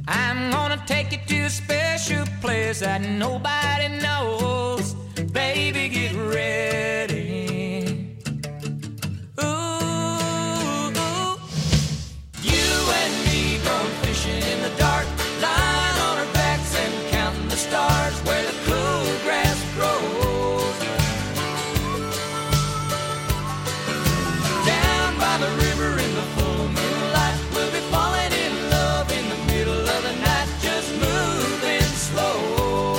I'm gonna take you to a special place that nobody knows. Baby, get ready. Ooh, you and me going fishing in the dark, lying on our backs and counting the stars where the cool grass grows. Down by the river in the full moonlight, we'll be falling in love in the middle of the night, just moving slow.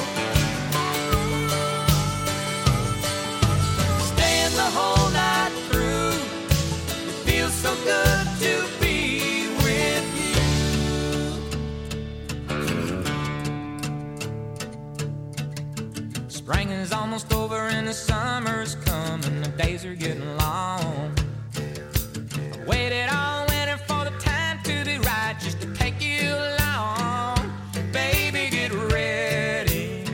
Staying the whole night through, it feels so good to be with you. Spring is almost over and the summer's coming, the days are getting long. I waited all winter for the time to be right, just to take you along. Baby, get ready.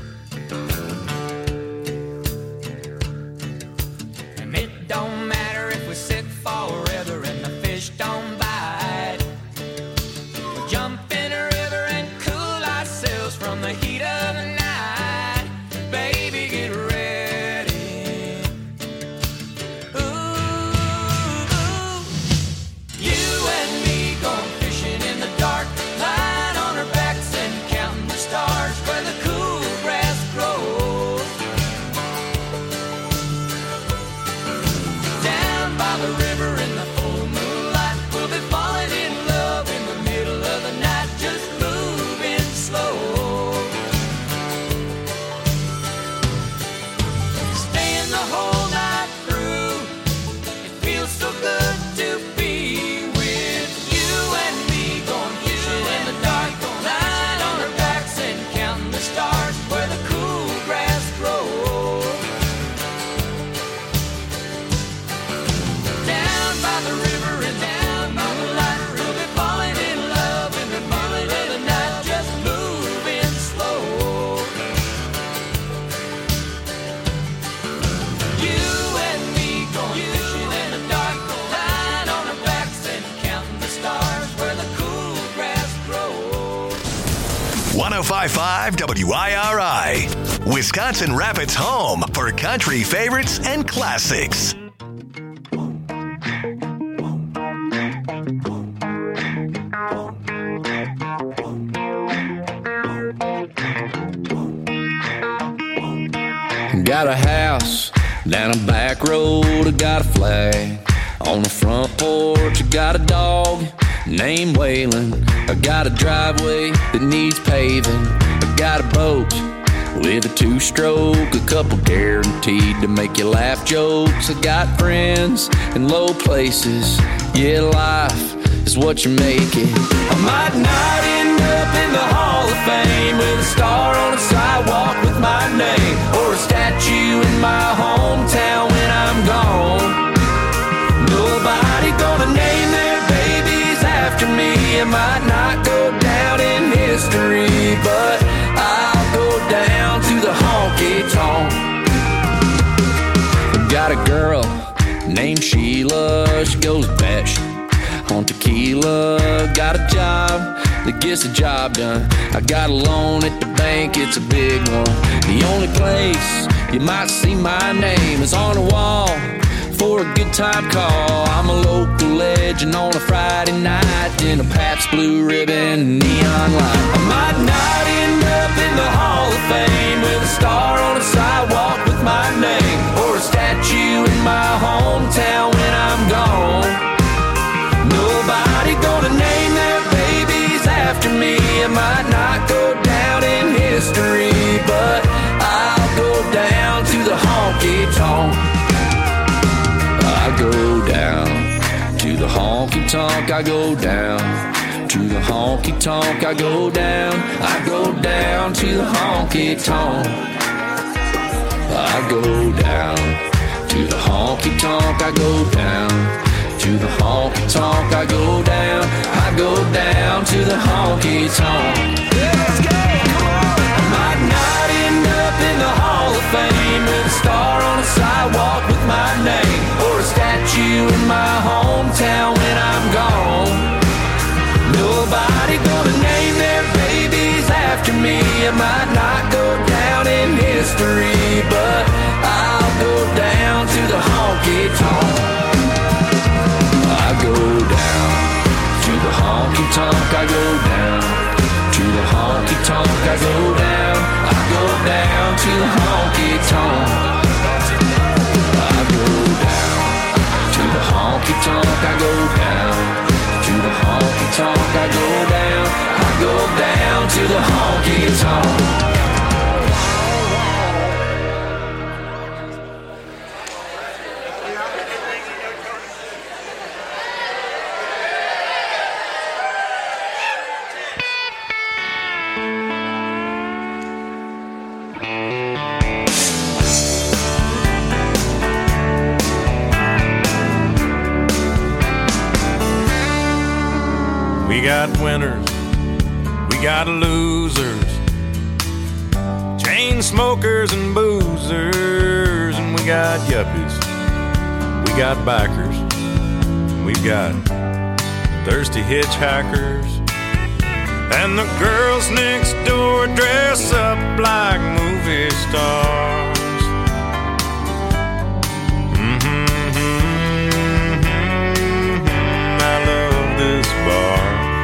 And it don't matter if we sit forever and the fish don't bite. We'll jump in a river and cool ourselves from the heat of the night. Baby, get ready. Ooh, you and me going fishing in the dark, lying on our backs and counting the stars where the cool grass grows. Down by the river in the full moonlight, we'll be falling in love in the middle of the night, just moving slow. Staying the whole night through, it feels so good to be with you and me going fishing in the dark, lying on our backs and counting the stars where the cool grass grows. Down by the river and down by the light, we'll be falling in love in the middle of the night, just moving slow. You and me going fishing in the dark, lying on our backs and counting the stars where the cool grass grows. 105.5 WIRI, Wisconsin Rapids' home for country favorites and classics. Got a house down a back road, I got a flag on the front porch. I got a dog named Waylon. I got a driveway that needs paving. I got a boat with a two-stroke, a couple guaranteed to make you laugh jokes. I got friends in low places. Yeah, life is what you make it. I might not end up in the Hall of Fame with a star on a sidewalk with my name, or a statue in my hometown when I'm gone. Nobody gonna name their babies after me. I might not go down in history, but I'll go down to the honky-tonk. Got a girl named Sheila, she goes batshit on tequila. Got a job that gets the job done. I got a loan at the bank, it's a big one. The only place you might see my name is on the wall for a good time call. I'm a local legend on a Friday night in a Pabst Blue Ribbon neon light. I might not end up in the Hall of Fame with a star on a sidewalk with my name, or a statue in my hometown when I'm gone. Nobody gonna name their babies after me. I might not go down in history, but I'll go down to the honky-tonk. I go down to the honky-tonk. I go down to the honky-tonk. I go down. I go down to the honky-tonk. I go down to the honky-tonk. I go down to the honky-tonk. I go down. I go down to the honky-tonk. Let's go! Come on! I might not end up in the Hall of Fame with a star on a sidewalk with my name, or a statue in my hometown when I'm gone. Nobody gonna name their might not go down in history, but I'll go down to the honky tonk. I go down to the honky tonk. I go down to the honky tonk. I go down. I go down to the honky tonk. I go down to the honky tonk. I go down to the honky tonk. I go down. I go down to the honky tonk. We got winners, we got losers, chain smokers and boozers, and we got yuppies, we got bikers, we've got thirsty hitchhikers, and the girls next door dress up like movie stars. I love this bar.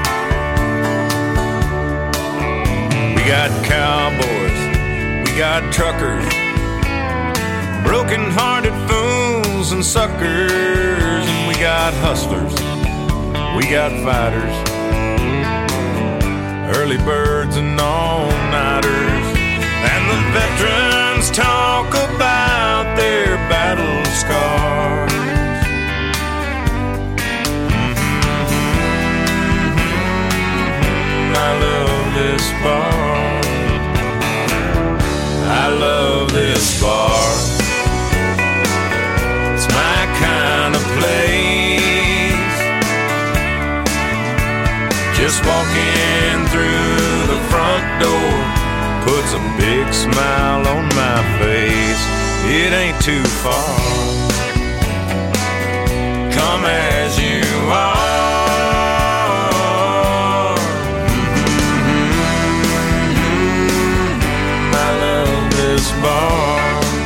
We got cowboys, we got truckers, broken-hearted fools and suckers, and we got hustlers, we got fighters, early birds and all-nighters, and the veterans talk about their battle scars. I love this bar. I love this bar. It's my kind of place. Just walking through the front door puts a big smile on my face. It ain't too far. Come as you are. Bar.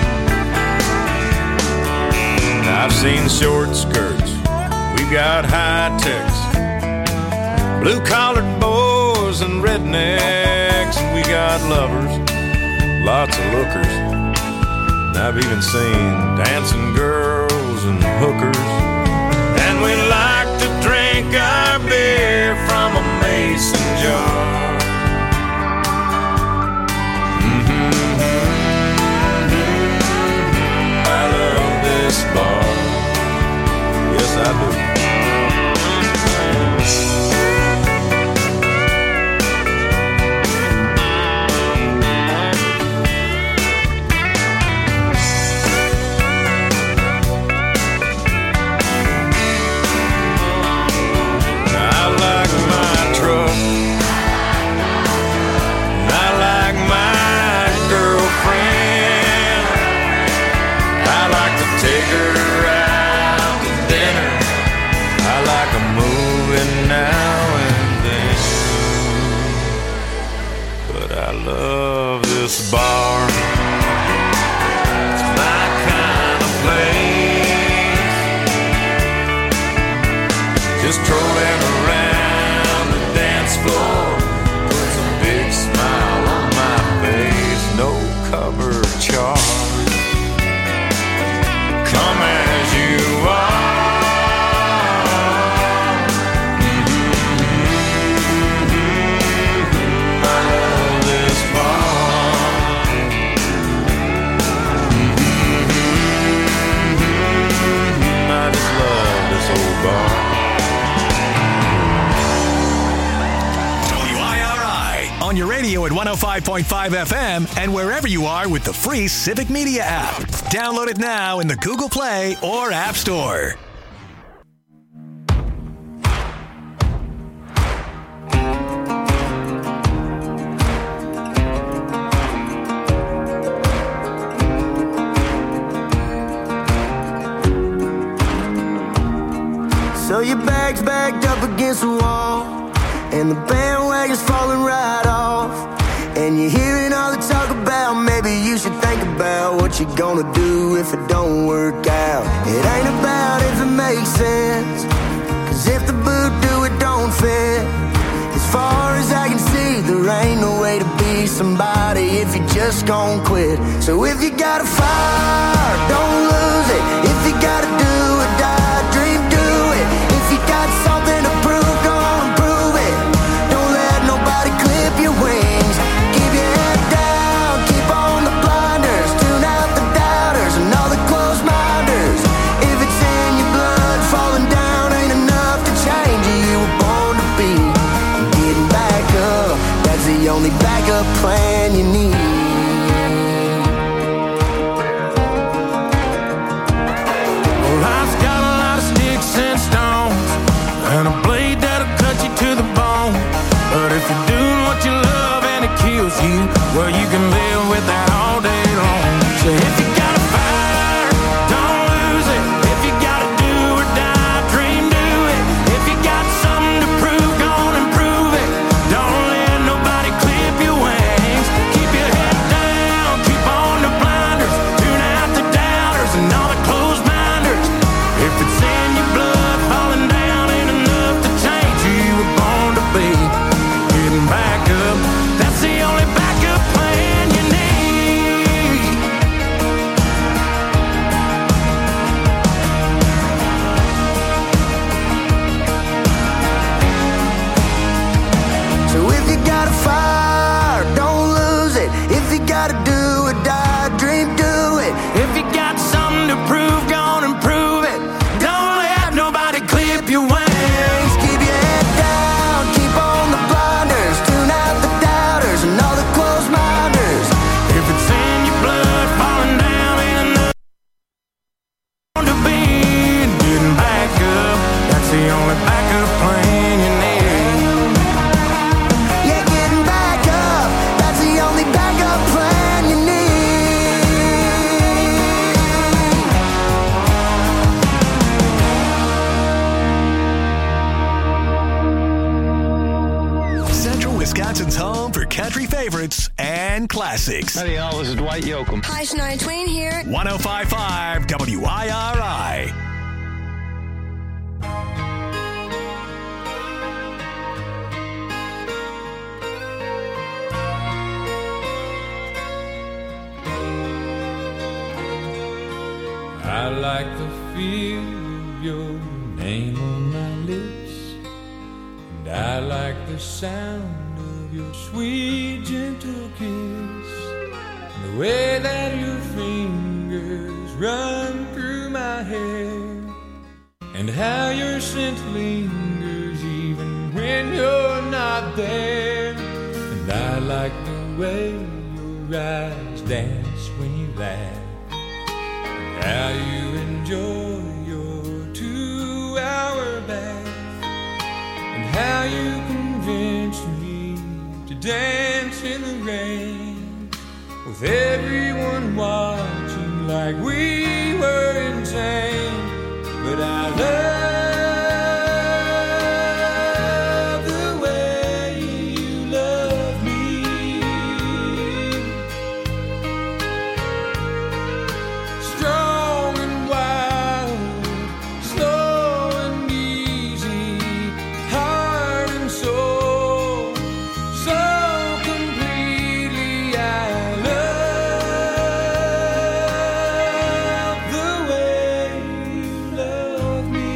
I've seen short skirts, we've got high techs, blue-collared boys and rednecks, and we got lovers, lots of lookers, and I've even seen dancing girls and hookers, and we like to drink our beer from a mason jar. Bar. Yes, I do. I like my truck. I like my girlfriend. I like to take her out to dinner. I like a movie now and then. But I love this bar. It's my kind of place. Just strolling around the dance floor puts a big smile on my face. No cover charge. Come as you are. I love this bar. I just love this old bar. WIRI on your radio at 105.5 FM and wherever you are with the free Civic Media app. Download it now in the Google Play or App Store. So your bag's backed up against the wall, and the bandwagon's falling right off. And you're hearing all the talk about maybe you should think about what you're gonna do if it don't work out. It ain't about if it makes sense, 'cause if the boot do, it don't fit. As far as I can see, there ain't no way to be somebody if you just gon' quit. So if you got a fire, don't lose it. If you gotta do or die, dream, do it. If you got something to prove, go on and prove it. Don't let nobody clip your wings. Keep your head down, keep on the blinders. Tune out the doubters and all the closed minders. If it's in your blood, falling down ain't enough to change you. You were born to be. Getting back up, that's the only backup plan you need. And stones and a blade that'll cut you to the bone. But if you're doing what you love and it kills you, well, you can live with that all day long. So if you got a fire, don't lose it. If you gotta do or die, dream, do it. If you got something to prove, go on and prove it. Don't let nobody clip your wings. Keep your head down, keep on the blinders. Tune out the doubters and all the closed minders. If it's in your blood, falling down ain't enough to change who you were born to be. Getting back up, that's the only backup plan you need. So if you got a fire, don't lose it. If you gotta do or die, dream, do it. If you got something to prove, go on and prove it. Don't let nobody clip your wings. Keep your head down, keep on the blinders. Tune out the doubters and all the closed minders. If it's in your blood, falling down ain't enough to be. Getting back up, that's the only backup plan you need. Yeah, getting back up, that's the only backup plan you need. Central Wisconsin's home for country favorites and classics. Howdy, y'all. This is Dwight Yoakam. Hi, Shania Twain here. 105.5 WIRI. I like the feel of your name on my lips, and I like the sound of your sweet, gentle kiss, and the way that your fingers run through my hair, and how your scent lingers even when you're not there. And I like the way your eyes dance when you laugh, how you enjoy your 2-hour bath, and how you convince me to dance in the rain, with everyone watching like we were insane. But I love the way you love me. Strong and wild, slow and easy, heart and soul, so completely. I love the way you love me.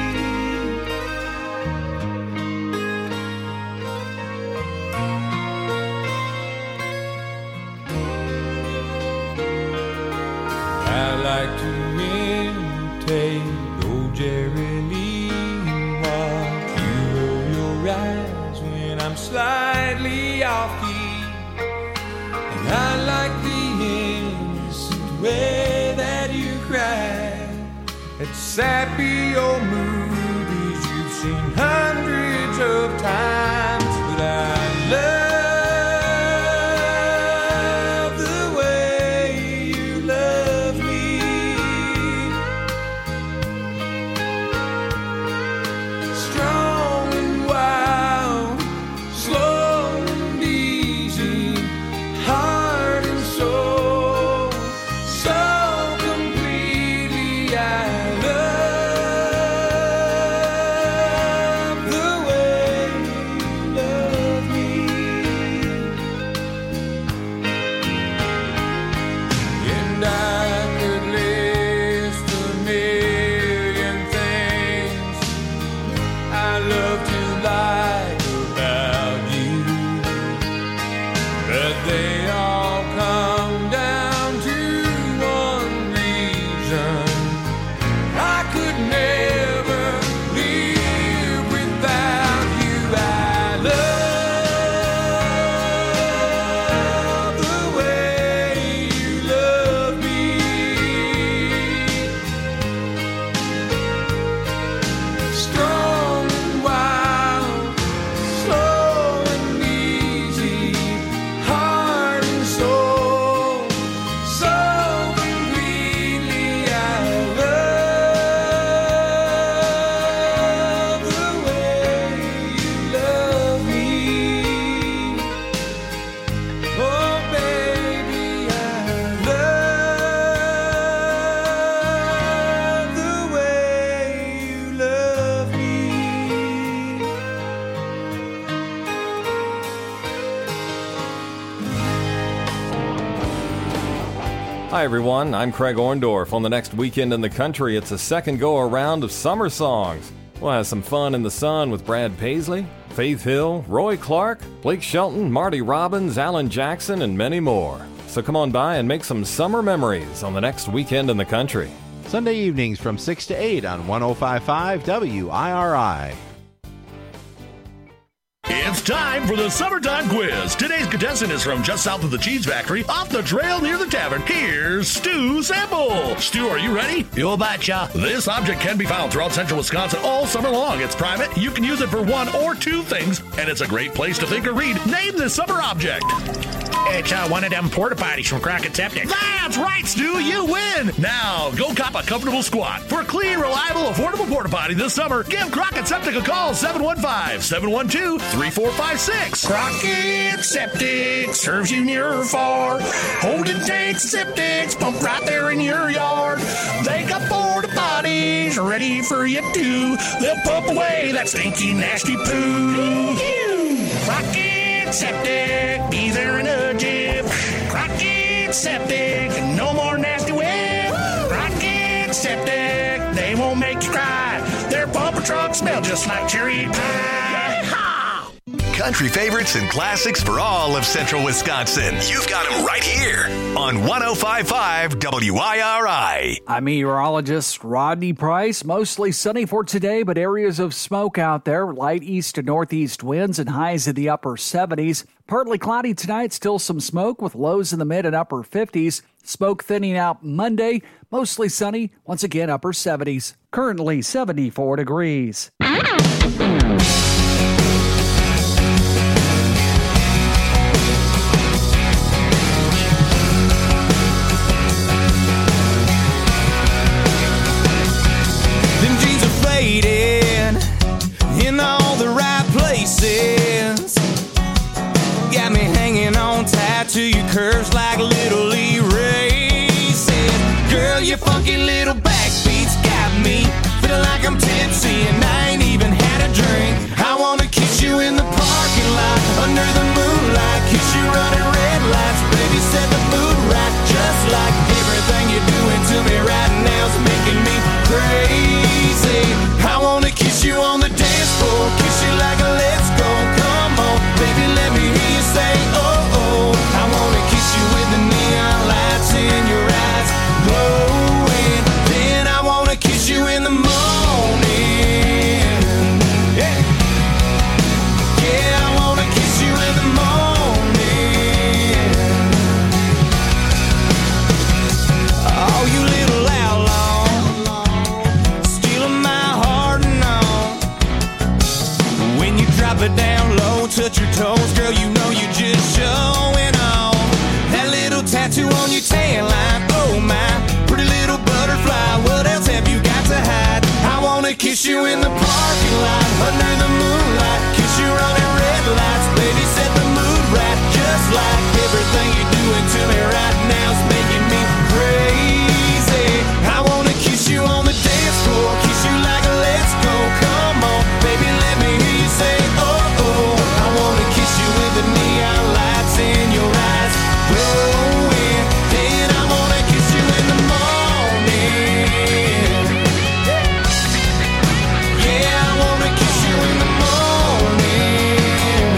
I like to imitate old Jerry Lee, watch you roll your eyes when I'm slightly off key, and I like the innocent way that you cry at sappy old movies you've seen hundreds of times. But I love the way you love me. Strong and wild, slow and easy, Hi everyone, I'm Craig Orndorff. On the next Weekend in the Country, it's a second go-around of summer songs. We'll have some fun in the sun with Brad Paisley, Faith Hill, Roy Clark, Blake Shelton, Marty Robbins, Alan Jackson, and many more. So come on by and make some summer memories on the next Weekend in the Country. Sunday evenings from 6 to 8 on 105.5 WIRI. It's time for the Summertime Quiz. Today's contestant is from just south of the Cheese Factory, off the trail near the tavern. Here's Stu Sample. Stu, are you ready? You betcha. This object can be found throughout central Wisconsin all summer long. It's private. You can use it for one or two things, and it's a great place to think or read. Name this summer object. It's one of them porta potties from Crockett Septic. That's right, Stu. You win. Now, go cop a comfortable squat. For a clean, reliable, affordable porta potty this summer, give Crockett Septic a call, 715-712-3456. Crockett Septic serves you near or far. Holding tanks, septics, pump right there in your yard. They got porta potties ready for you too. They'll pump away that stinky, nasty poo. Crockett Septic, be there in a jiff. Crockett Septic, no more nasty whip. Crockett Septic, they won't make you cry. Their bumper trucks smell just like cherry pie. Country favorites and classics for all of central Wisconsin. You've got them right here on 105.5 WIRI. I'm meteorologist Rodney Price. Mostly sunny for today, but areas of smoke out there. Light east to northeast winds and highs in the upper 70s. Partly cloudy tonight, still some smoke with lows in the mid and upper 50s. Smoke thinning out Monday, mostly sunny, once again upper 70s. Currently 74 degrees. In all the right places, got me hanging on tight to your curves like little Lee races. Girl, your funky little backbeats got me feeling like I'm tipsy and I ain't even had a drink. I wanna kiss you in the parking lot under the moonlight, kiss you running red lights, baby, set the mood right, just like everything you're doing to me right now's making me crazy. I wanna kiss you on the dance floor, kiss you like a let's go, come on, baby, let me hear you say, oh, oh. I wanna kiss you with the neon lights in your eyes glowing, then I wanna kiss you in the morning, yeah, yeah, I wanna kiss you in the morning, oh, you little outlaw, stealing my heart and all. When you drop it down low, touch your toes, girl, you know you just showing off. That little tattoo on your tan line, oh my, pretty little butterfly, what else have you got to hide? I wanna kiss you in the parking lot, under the moonlight, kiss you running red lights, baby, set the mood right, just like everything you're doing to me right now's making me crazy. I wanna kiss you on the dance floor, kiss you like a let's go, come on, baby, let me hear you say, oh, oh. I wanna kiss you with the neon lights in your eyes glowing, then I wanna kiss you in the morning, yeah, I wanna kiss you in the morning,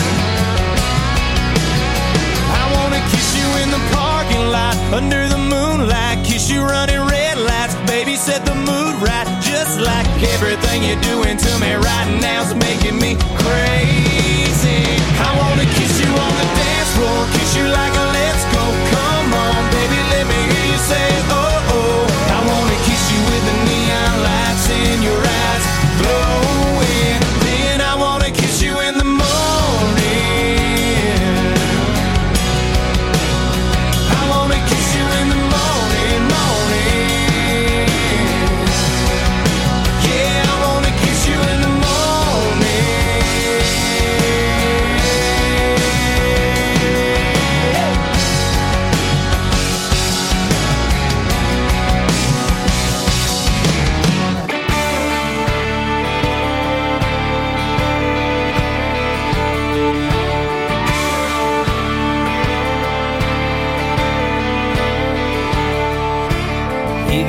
I wanna kiss you in the parking lot, under the moonlight, kiss you running red lights, baby, set the mood right, just like everything you're doing to me right now's making me crazy. I wanna kiss you on the dance floor, kiss you like a let's go, come on, baby, let me hear you say, oh, oh. I wanna kiss you with the neon lights in your eyes glowing, then I wanna kiss you in the morning, I wanna kiss you in the morning, morning, yeah, I wanna kiss you in the morning.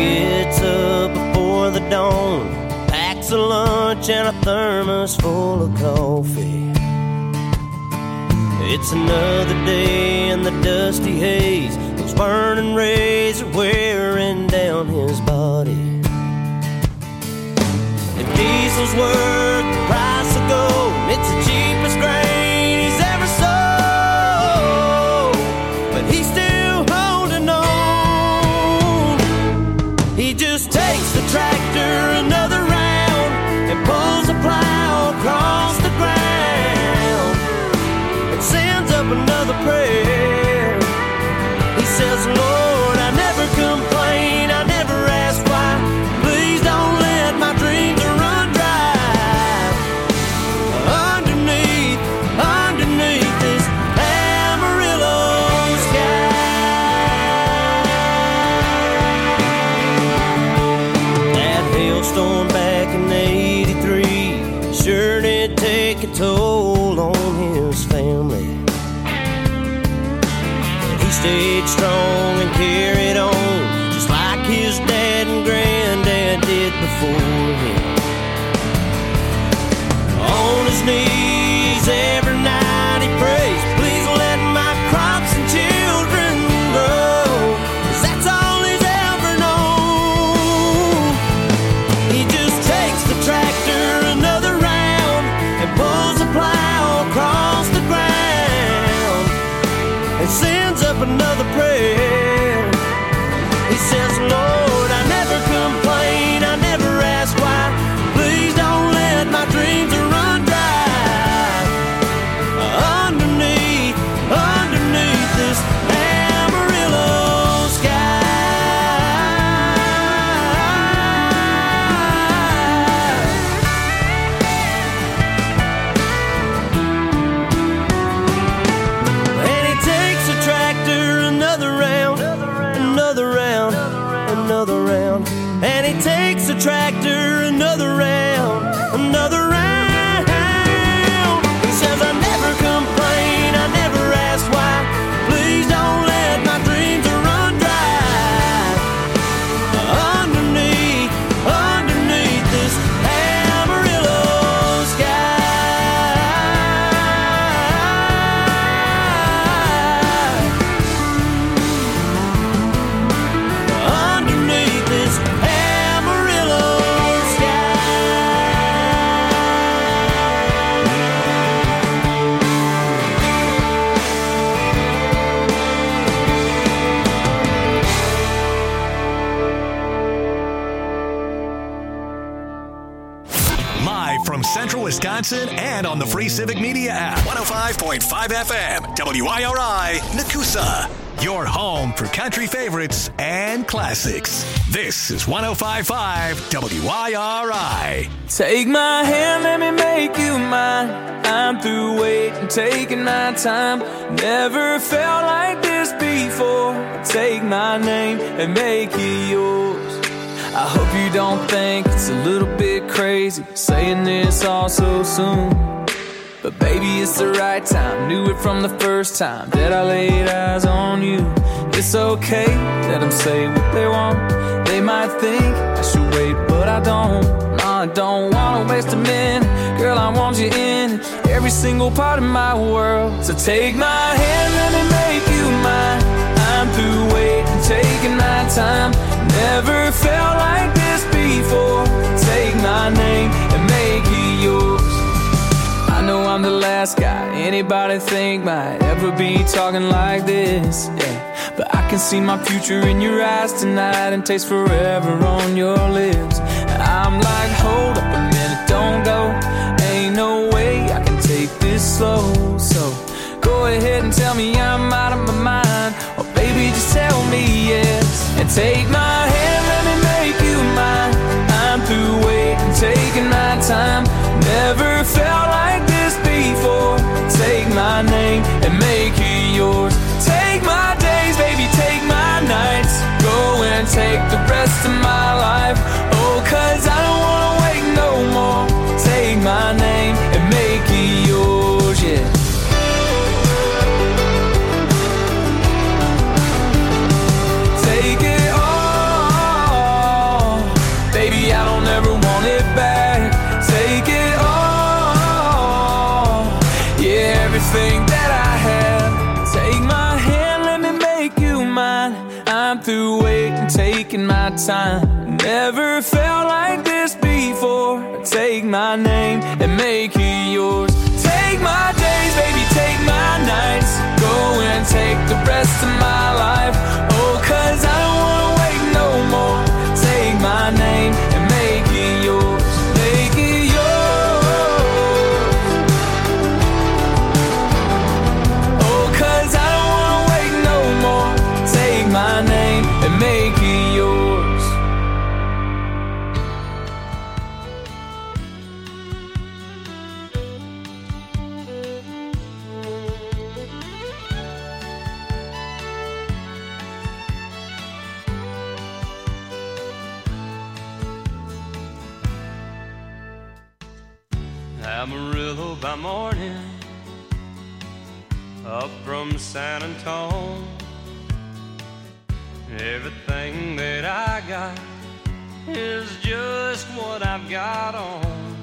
gets up before the dawn, packs a lunch and a thermos full of coffee. It's another day in the dusty haze. Those burning rays are wearing down his body. If diesel's worth the price of gold, it's the cheapest grain he's ever sold. But he's still holding on. He just takes the tractor another round and pulls the plow across the ground and sends up another prayer. He says, Lord, I never complain, I never ask why. Please don't let my dreams run dry. Underneath this Amarillo sky. That hailstorm back in '83 sure did take a toll on his family. But he stayed strong and carried on, just like his dad and granddad did before him. On his knees every night he prays, please let my crops and children grow, 'cause that's all he's ever known. He just takes the tractor another round and pulls the plow across the ground and sends up another prayer. He says, Lord, I never complain, I never ask why. Please don't let my dreams run dry. Underneath this Amarillo sky. And he takes the tractor another round, another round, another round. And he takes the tractor another round, another round. He says, I never complain, I never ask why. Please don't let my dreams run dry. Underneath this Amarillo sky. Underneath this Amarillo sky. Live from Central Wisconsin and on the free Civic Media app. 105.5 FM, WIRI, Nakusa. Your home for country favorites and classics. This is 105.5 WIRI. Take my hand, let me make you mine. I'm through waiting, taking my time. Never felt like this before. Take my name and make it yours. I hope you don't think it's a little bit crazy saying this all so soon. But baby, it's the right time. Knew it from the first time that I laid eyes on you. It's okay, let them say what they want. They might think I should wait, but I don't. No, I don't wanna waste a minute. Girl, I want you in every single part of my world. So take my hand, let me make you mine. I'm through waiting, taking my time. Never felt like this before. Take my name and make it yours. I know I'm the last guy anybody think might ever be talking like this, yeah. But I can see my future in your eyes tonight and taste forever on your lips. I'm like, hold up a minute, don't go. Ain't no way I can take this slow. So go ahead and tell me I'm out of my mind, or baby, just tell me yes. And take my hand, let me make you mine. I'm through waiting, taking my time. Never felt like this before. Take my name and make it yours. Take my days, baby, take my nights. Go and take the rest of my life. Oh, 'cause I don't wanna wait no more. Take my name and make it yours, yeah. Take it all. everything that I have. Take my hand, let me make you mine. I'm through waiting, taking my time. Never felt like this before. Take my name and make it yours. Take my days, baby, take my nights. Go and take the rest of my life. Oh, 'cause I don't wanna wait no more. Take my name and make it yours. Make it yours. Oh, 'cause I don't wanna wait no more. Take my name and make it yours. Amarillo by morning, up from San Antone. Everything that I got is just what I've got on.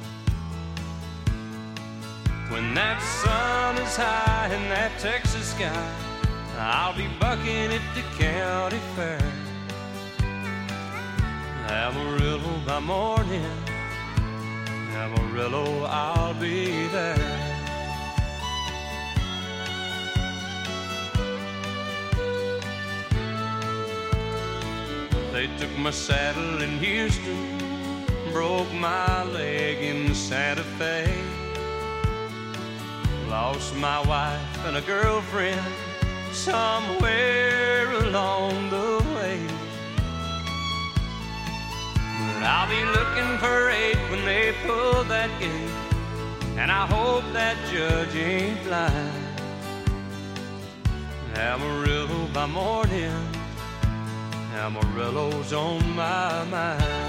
When that sun is high in that Texas sky, I'll be bucking at the county fair. Amarillo by morning, Amarillo, I'll be there. They took my saddle in Houston, broke my leg in Santa Fe. Lost my wife and a girlfriend somewhere along the way. But I'll be looking for 8 when they pull that gate, and I hope that judge ain't blind. Amarillo by morning, Amarillo's on my mind.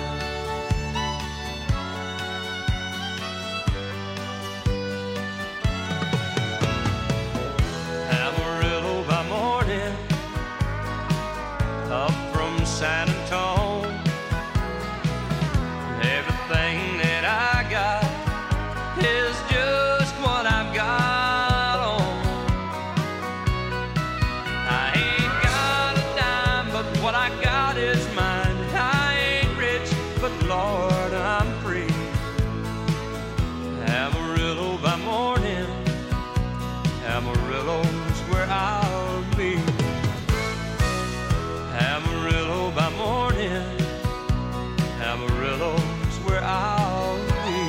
Amarillo by morning, up from San Antone. Everything that I got is just what I've got on. I ain't got a dime, but what I got is mine. I ain't rich, but Lord, I'm free. Amarillo by morning, Amarillo's where I'll be. Amarillo by morning, Amarillo's where I'll be.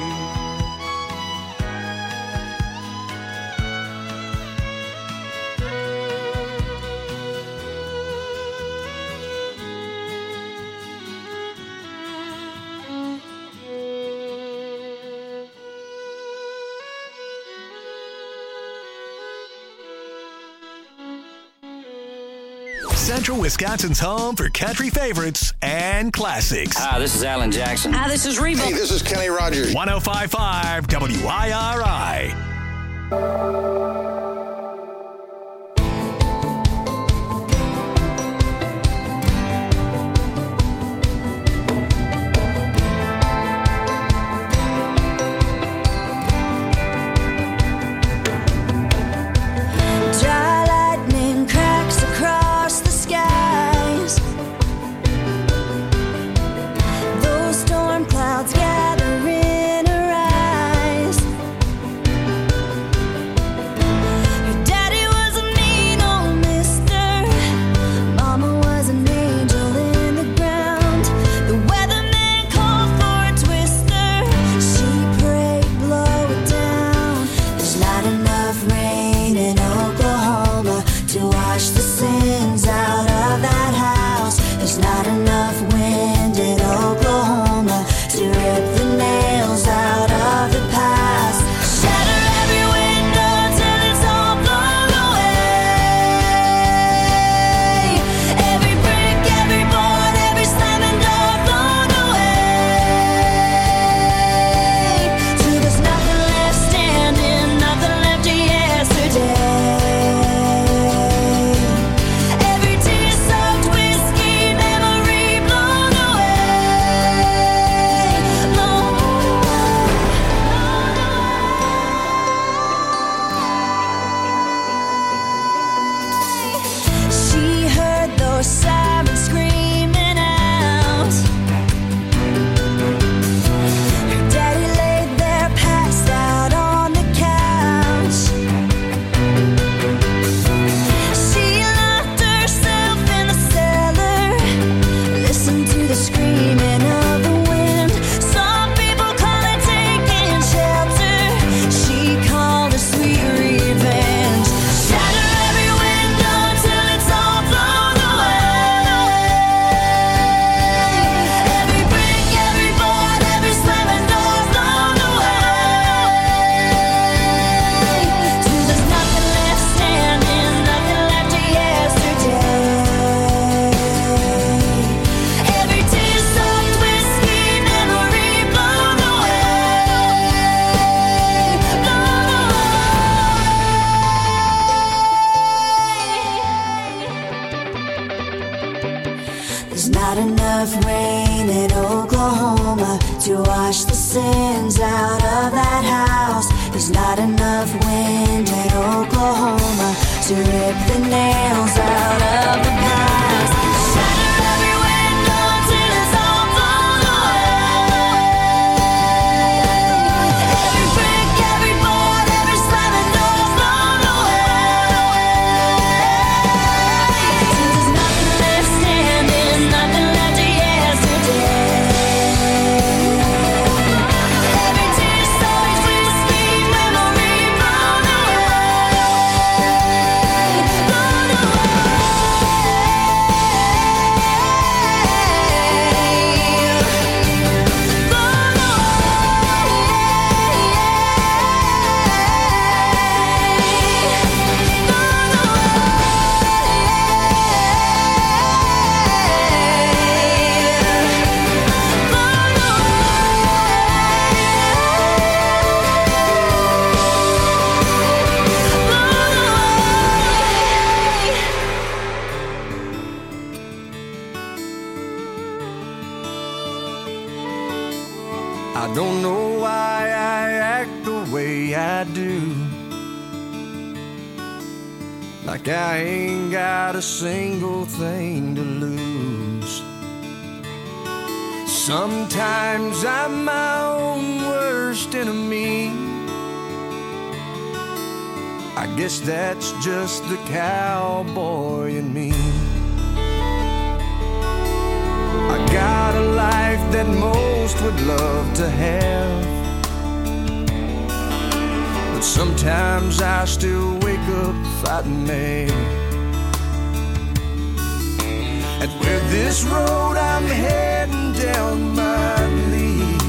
Central Wisconsin's home for country favorites and classics. Hi, this is Alan Jackson. Hi, this is Reba. Hey, this is Kenny Rogers. 105.5 WIRI. Dry lightning cracks across the skies. Those storm clouds gather in her eyes. enough rain in Oklahoma to wash the sins out of that house. There's not enough wind in Oklahoma to rip the nails out of the past. Shatter every window till it's all blown away. Every brick, every board, every slamming door blown away. Since there's nothing left standing, nothing left to yesterday. Every tear so sweet, sweet memory blown away. Blown I don't know why I act the way I do. Like I ain't got a single thing to lose. Sometimes I'm my own worst enemy. I guess that's just the cowboy in me. I got a life that most would love to have, but sometimes I still wake up fighting mad. And where this road I'm heading down might lead,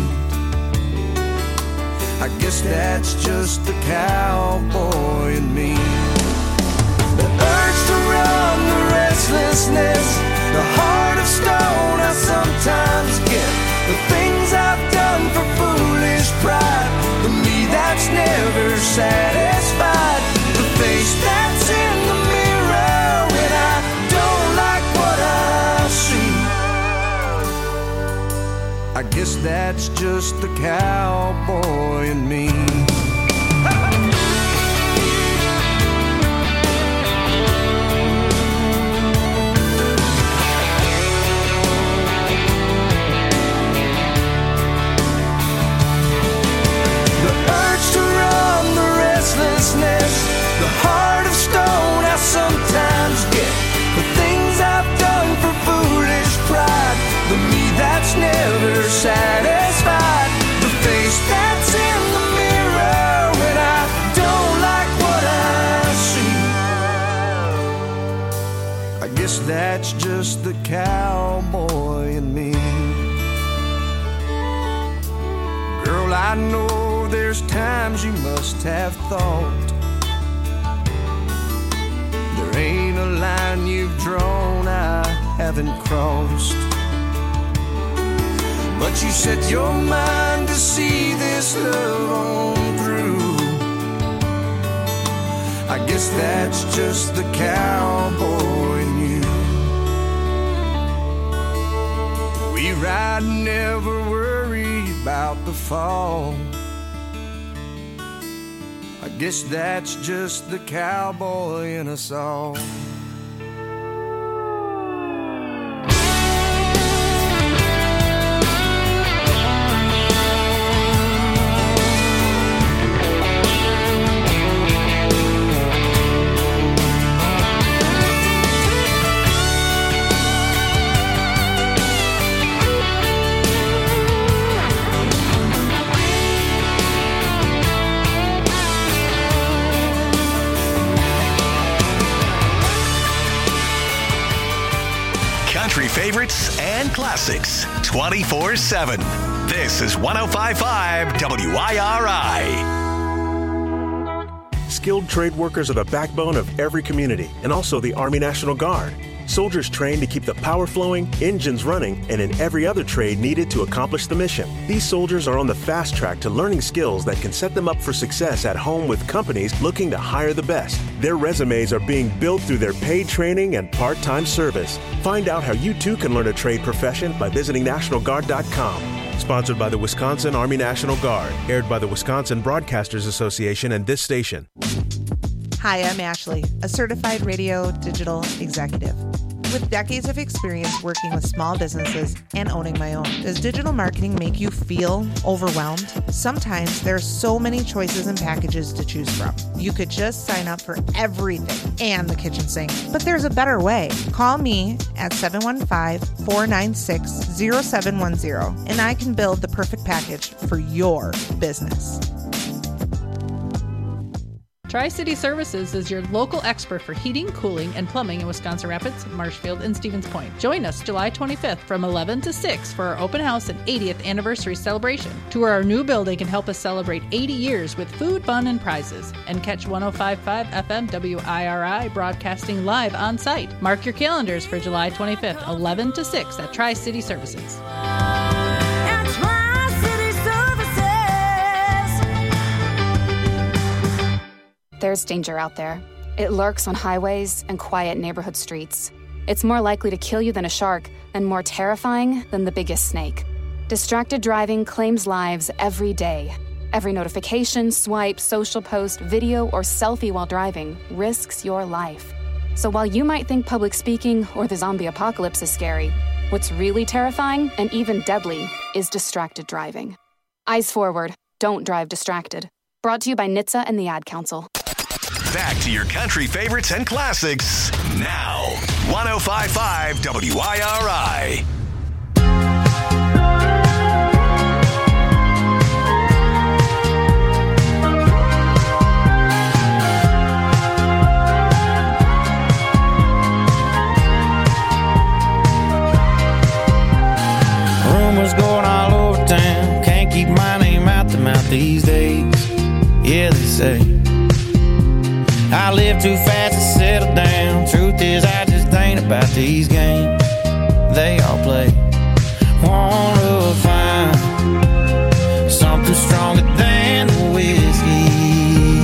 I guess that's just the cowboy in me. The urge to run, the restlessness, the heart of stone I sometimes get. The things I've done for foolish pride, the me that's never satisfied. The face that's in the mirror when I don't like what I see. I guess that's just the cowboy in me. The heart of stone I sometimes get. The things I've done for foolish pride, the me that's never satisfied. The face that's in the mirror when I don't like what I see. I guess that's just the cowboy in me. Girl, I know there's times you must have thought there ain't a line you've drawn I haven't crossed. But you set your mind to see this love on through. I guess that's just the cowboy in you. We ride, never worry about the fall. I guess that's just the cowboy in us all. Favorites and classics 24/7. This is 105.5 WIRI. Skilled trade workers are the backbone of every community and also the Army National Guard. Soldiers train to keep the power flowing, engines running, and in every other trade needed to accomplish the mission. These soldiers are on the fast track to learning skills that can set them up for success at home with companies looking to hire the best. Their resumes are being built through their paid training and part-time service. Find out how you too can learn a trade profession by visiting NationalGuard.com. Sponsored by the Wisconsin Army National Guard. Aired by the Wisconsin Broadcasters Association and this station. Hi, I'm Ashley, a certified radio digital executive. With decades of experience working with small businesses and owning my own, does digital marketing make you feel overwhelmed? Sometimes there are so many choices and packages to choose from. You could just sign up for everything and the kitchen sink, but there's a better way. Call me at 715-496-0710 and I can build the perfect package for your business. Tri-City Services is your local expert for heating, cooling, and plumbing in Wisconsin Rapids, Marshfield, and Stevens Point. Join us July 25th from 11 to 6 for our open house and 80th anniversary celebration. Tour our new building and help us celebrate 80 years with food, fun, and prizes. And catch 105.5 FM WIRI broadcasting live on site. Mark your calendars for July 25th, 11 to 6 at Tri-City Services. There's danger out there. It lurks on highways and quiet neighborhood streets. It's more likely to kill you than a shark, and more terrifying than the biggest snake. Distracted driving claims lives every day. Every notification, swipe, social post, video, or selfie while driving risks your life. So while you might think public speaking or the zombie apocalypse is scary, what's really terrifying and even deadly is distracted driving. Eyes forward. Don't drive distracted. Brought to you by NHTSA and the Ad Council. Back to your country favorites and classics now. 105.5 WIRI. Rumors going all over town. Can't keep my name out the mouth these days. Yeah, they say I live too fast to settle down. Truth is, I just ain't about these games they all play. Wanna find something stronger than the whiskey.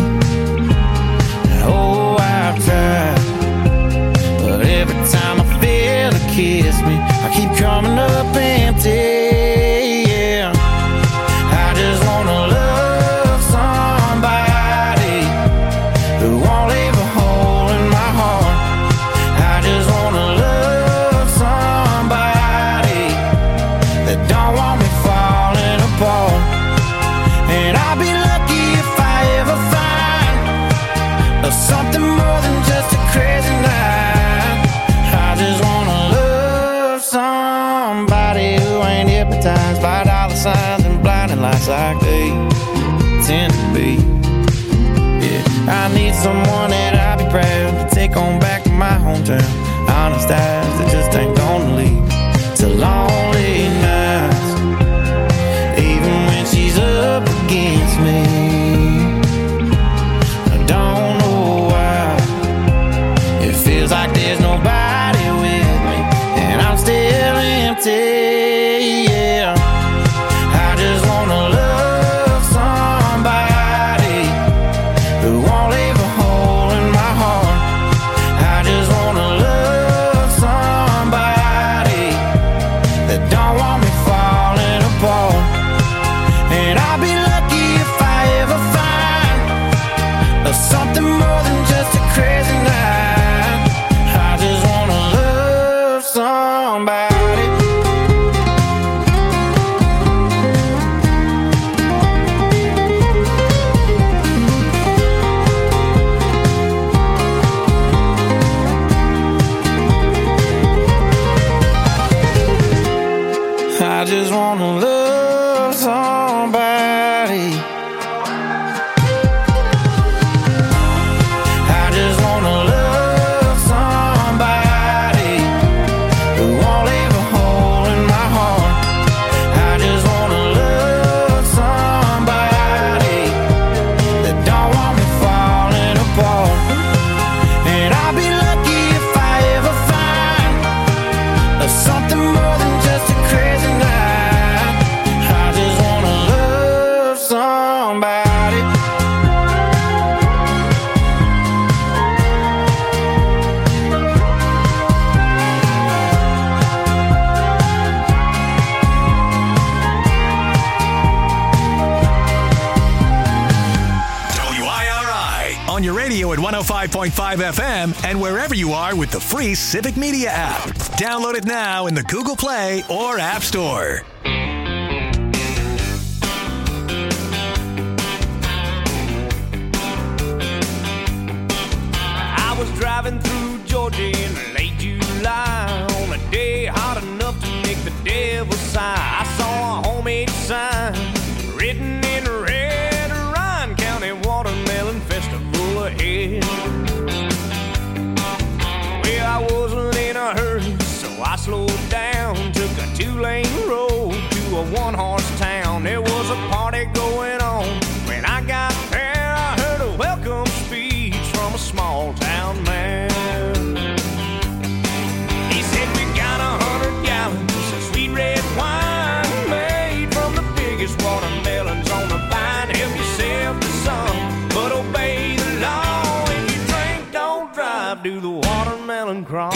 Oh, I've tried, but every time I feel it kiss me, I keep coming up empty. Yeah, I just wanna love somebody who won't leave a hole in my heart. I just wanna love somebody that don't want me falling apart. And I'll be lucky if I ever find something more than just a crazy night. I just wanna love somebody who ain't hypnotized by dollar signs and blinding lights like they tend to be. I need someone that I'll be proud to take on back to my hometown. Honest eyes that just ain't gonna leave to lonely nights. Even when she's up against me, I don't know why. It feels like there's nobody with me, and I'm still empty. Yeah, I just wanna love 105.5 FM, and wherever you are with the free Civic Media app. Download it now in the Google Play or App Store. I was driving through Georgia in late July on a day hot enough to make the devil sigh. I saw a homemade sign written in red, Ryan County Watermelon Festival ahead. Well, I wasn't in a hurry, so I slowed down, took a 2-lane road to a 1-horse town. There was a party going on. When I got there, I heard a welcome speech from a small town man. He said, we got 100 gallons of sweet red wine made from the biggest watermelons on the vine. Help yourself to some, but obey the law. If you drink, don't drive, do the watermelon crawl.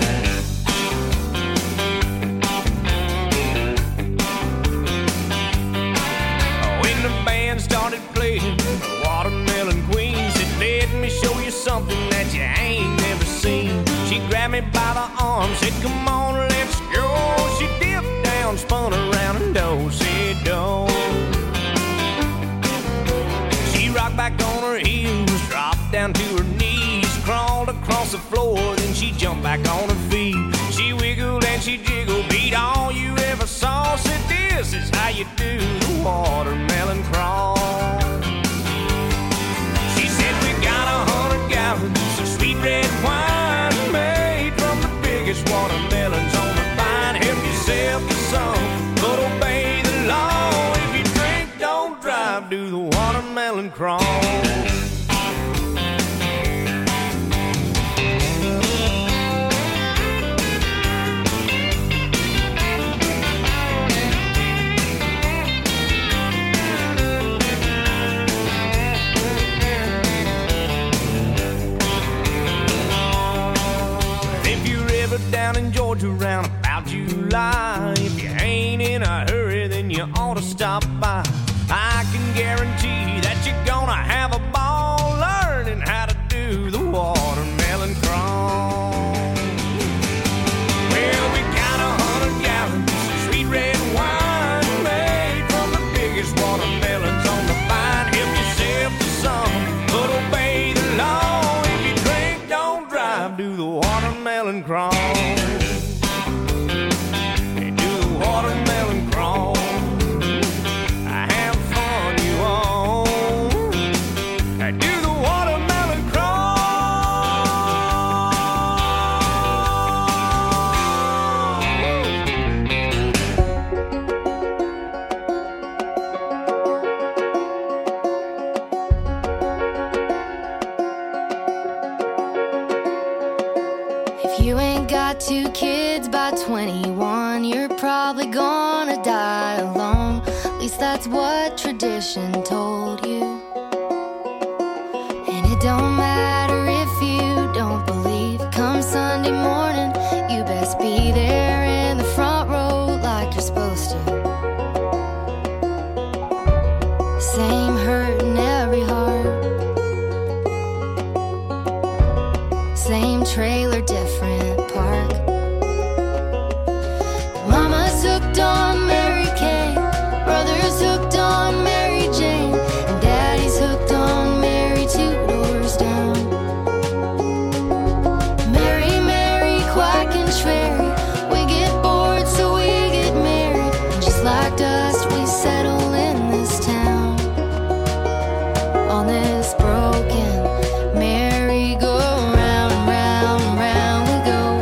When the band started playing, the Watermelon Queen said, let me show you something that you ain't never seen. She grabbed me by the arm, said, come on, let's go. She dipped down, spun around, and do-si-do. She rocked back on her heels, dropped down to her knees, crawled across the floor, then she jumped back on her feet. She wiggled and she jiggled, beat all you ever saw. Said, this is how you do the watermelon crawl. She said, we got 100 gallons of sweet red wine made from the biggest watermelons on the vine. Help yourself to some, but obey the law. If you drink, don't drive, do the watermelon crawl. Down in Georgia around about July, if you ain't in a hurry, then you ought to stop by. I can guarantee that you're gonna have a ball learning how to do the watermelon crawl. Well, we got 100 gallons of sweet red wine made from the biggest watermelons on the vine. Help yourself to some, but obey the law. If you drink, don't drive, do the watermelon crawl. Watermelon crawl. Have fun, you all. Do the watermelon crawl. If you ain't got 2 kids by 21, you're probably gonna die alone. At least that's what tradition told you. And it don't matter if you don't believe. Come Sunday morning, you best be there in the front row like you're supposed to. Same hurt in every heart, same trailer, different park. Mama's hooked on Mary Kay, brother's hooked on Mary Jane, and daddy's hooked on Mary 2 doors down. Mary, Mary, quack and cherry, we get bored so we get married, and just like dust we settle in this town, on this broken merry-go-round, round, round we go.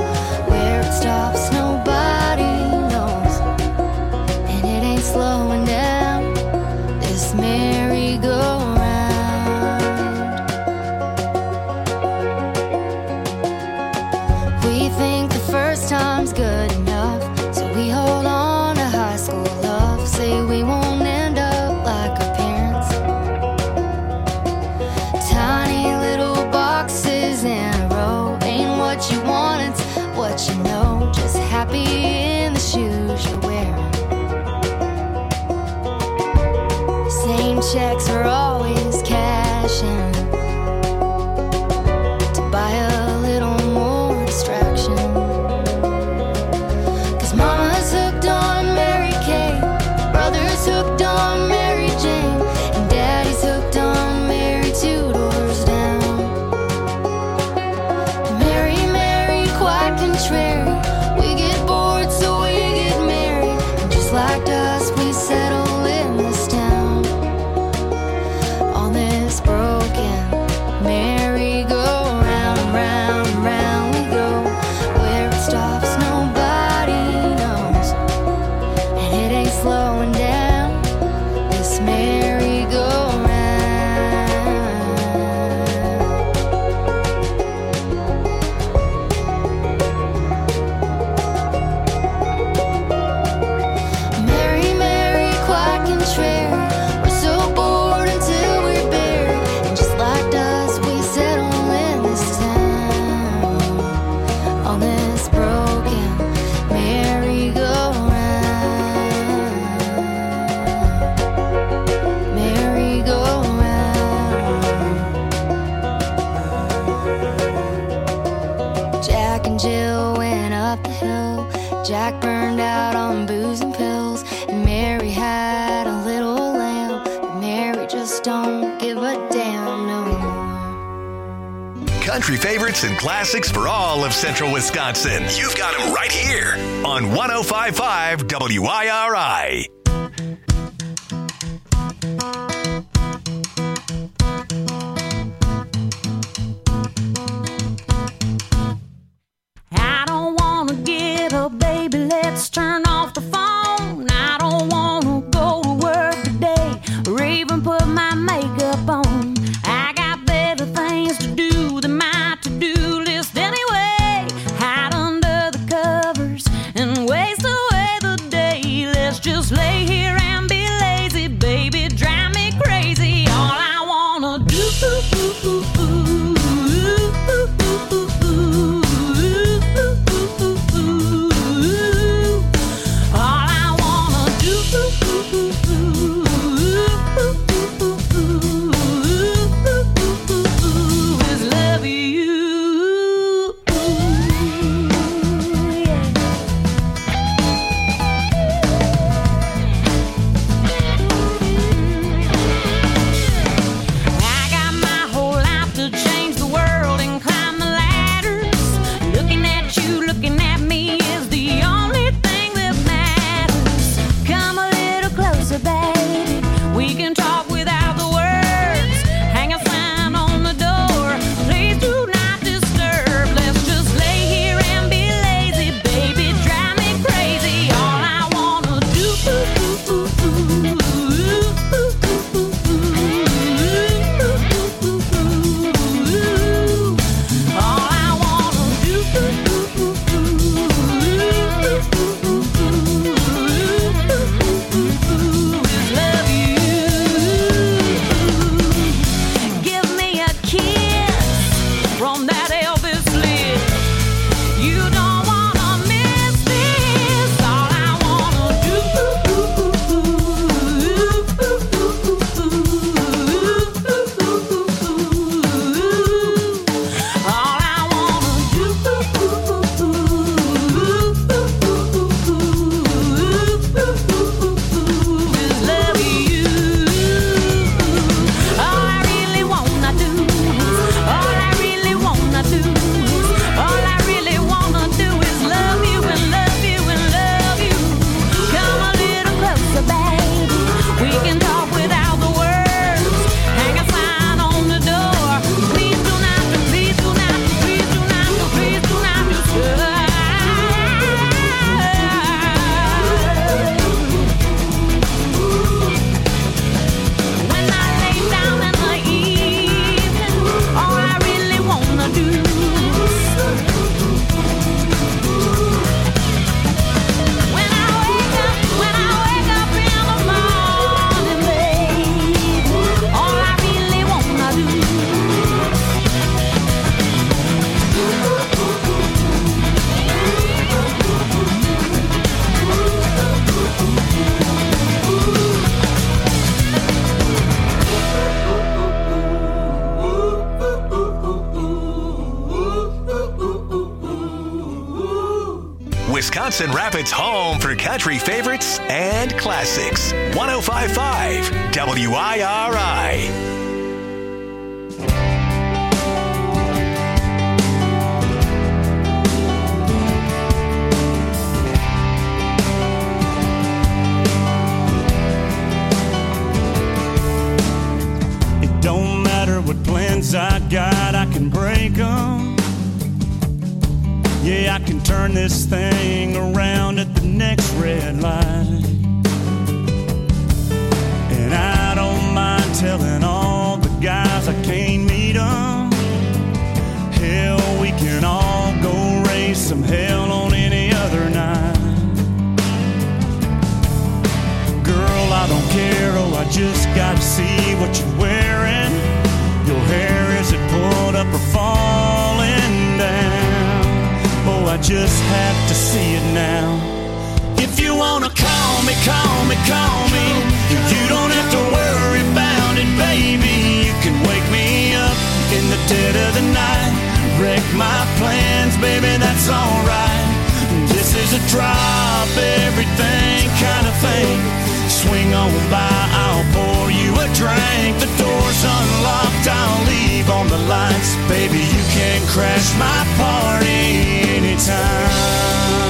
Jack burned out on booze and pills, and Mary had a little lamb. But Mary just don't give a damn no more. Country favorites and classics for all of Central Wisconsin. You've got them right here on 105.5 WIRI. I don't wanna get up, baby, let's turn off the phone. I don't wanna go to work today or even put my makeup on. I got better things to do than my to-do list anyway. Hide under the covers and waste away the day. Let's just lay here and be lazy, baby, drive me crazy. All I wanna do Wisconsin Rapids' home for country favorites and classics. 105.5 WIRI. It don't matter what plans I got, I can break them. Yeah, I can turn this thing around at the next red light. And I don't mind telling all the guys I can't meet them. Hell, we can all go raise some hell on any other night. Girl, I don't care, oh, I just gotta see what you're wearing. Your hair, is it pulled up or falling down? Oh, I just have to see it now. If you wanna call me, call me, call me. You don't have to worry about it, baby. You can wake me up in the dead of the night. Wreck my plans, baby, that's alright. This is is a drop everything kind of thing. Swing on by, I'll pour you a drink. The door's unlocked, I'll leave on the lights. Baby, you can crash my party anytime.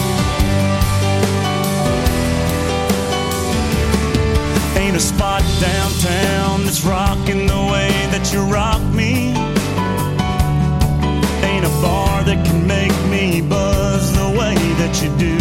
Ain't a spot downtown that's rocking the way that you rock me. Ain't a bar that can make me buzz the way that you do.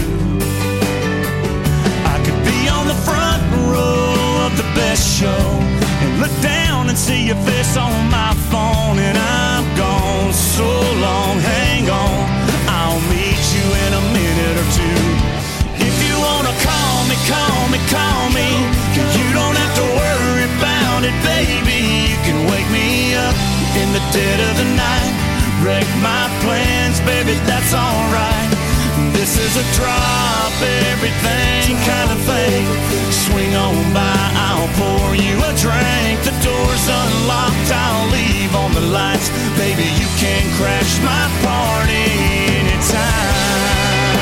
I could be on the front row of the best show and look down and see your face on my phone, and I'm gone so long. Hang on, I'll meet you in a minute or two. If you wanna call me, call me, call me. You don't have to worry about it, baby. You can wake me up in the dead of the night. Wreck my plans, baby, that's alright. This is a drop everything kind of thing. Swing on by, I'll pour you a drink. The door's unlocked, I'll leave on the lights. Baby, you can crash my party anytime.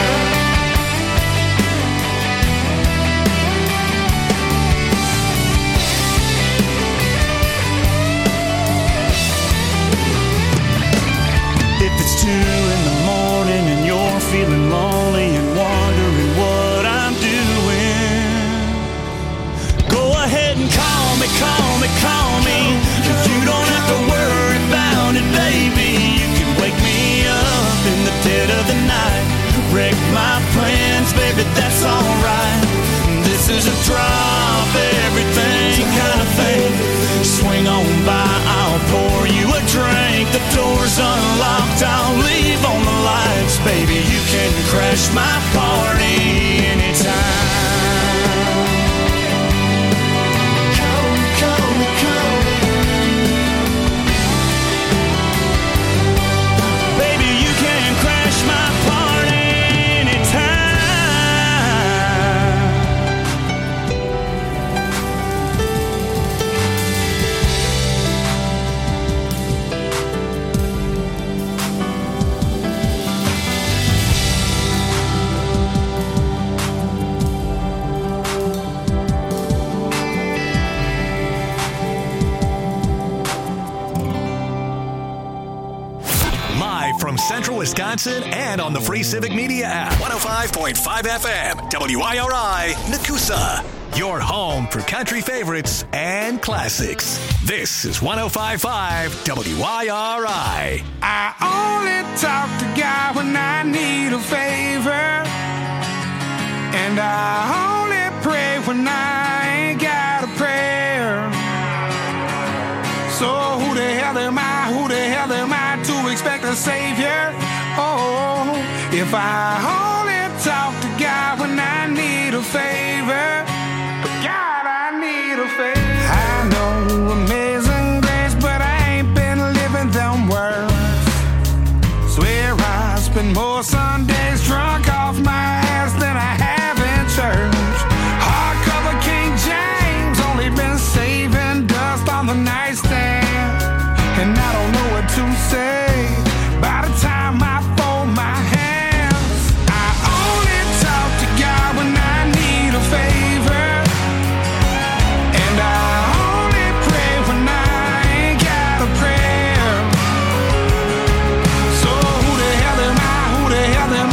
If it's 2 in the morning and you're feeling lonely and wondering what I'm doing, go ahead and call me, call me, call me. You don't have to worry about it, baby. You can wake me up in the dead of the night. Wreck my plans, baby, that's alright. This is a drop everything kind of thing. Swing on by, I'll pour you a drink. The door's unlocked, I'll leave on the lights. Baby, you can crash my party anytime. Call me, call me, call me. Baby, you can crash my party anytime. Live from Central Wisconsin and on the Free Civic Media app. 105.5 FM, WIRI, Nakusa. Your home for country favorites and classics. This is 105.5 WIRI. I only talk to God when I need a favor, and I only pray when I ain't got a prayer. So who the hell am I? Who the hell am I to expect a savior? Oh, if I only talk to God when I need a favor. God, I need a favor. I know amazing grace, but I ain't been living them words. Swear I spend more Sundays drunk off my ass than I have in church. Hardcover King James, only been saving dust on the nightstand, and I don't know what to say by the time I fold my hands. I only talk to God when I need a favor, and I only pray when I ain't got a prayer. So who the hell am I? Who the hell am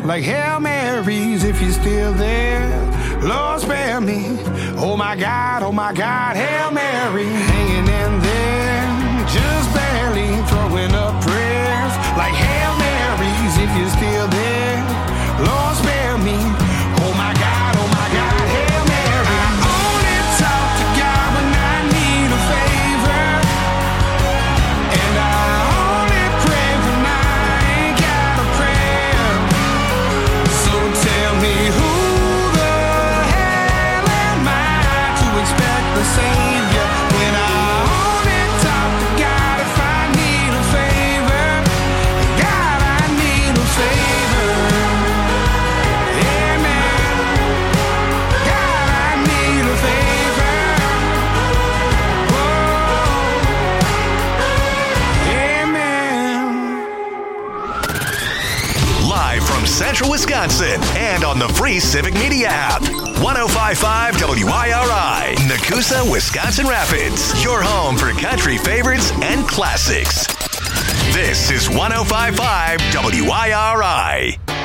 like Hail Marys if you're still there. Lord, spare me. Oh my God, Hail Mary. Hanging in there, just barely throwing up prayers like Hail Marys if you're still there. Lord, spare me. Oh my God, Hail Mary. I only talk to God when I need a favor, and I only pray when I ain't got a prayer. So tell me who the hell am I to expect the Savior when I only talk to God if I need a favor? God, I need a favor. Central Wisconsin and on the free Civic Media app. 105.5 WIRI, Nakusa, Wisconsin Rapids. Your home for country favorites and classics. This is 105.5 WIRI.